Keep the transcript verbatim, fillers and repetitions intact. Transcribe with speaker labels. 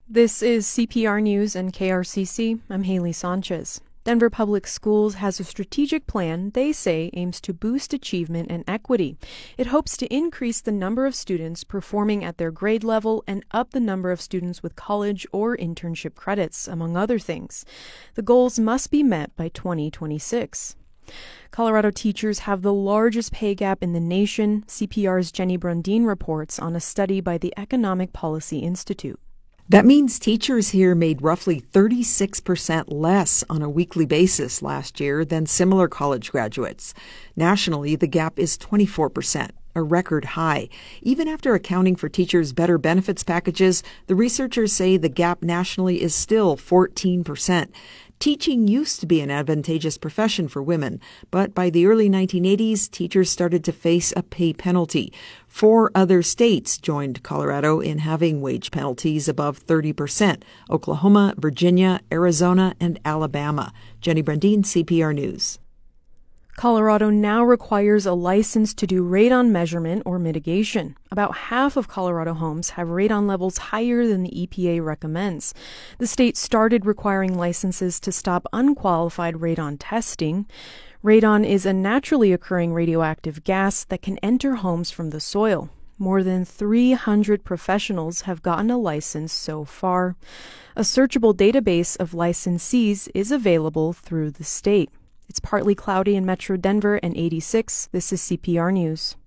Speaker 1: This is C P R News and K R C C. I'm Haley Sanchez. Denver Public Schools has a strategic plan they say aims to boost achievement and equity. It hopes to increase the number of students performing at their grade level and up the number of students with college or internship credits, among other things. The goals must be met by twenty twenty-six. Colorado teachers have the largest pay gap in the nation, C P R's Jenny Brundin reports on a study by the Economic Policy Institute.
Speaker 2: That means teachers here made roughly thirty-six percent less on a weekly basis last year than similar college graduates. Nationally, the gap is twenty-four percent, a record high. Even after accounting for teachers' better benefits packages, the researchers say the gap nationally is still fourteen percent. Teaching used to be an advantageous profession for women, but by the early nineteen eighties, teachers started to face a pay penalty. Four other states joined Colorado in having wage penalties above thirty percent: Oklahoma, Virginia, Arizona, and Alabama. Jenny Brundin, C P R News.
Speaker 1: Colorado now requires a license to do radon measurement or mitigation. About half of Colorado homes have radon levels higher than the E P A recommends. The state started requiring licenses to stop unqualified radon testing. Radon is a naturally occurring radioactive gas that can enter homes from the soil. More than three hundred professionals have gotten a license so far. A searchable database of licensees is available through the state. It's partly cloudy in Metro Denver and eighty-six. This is C P R News.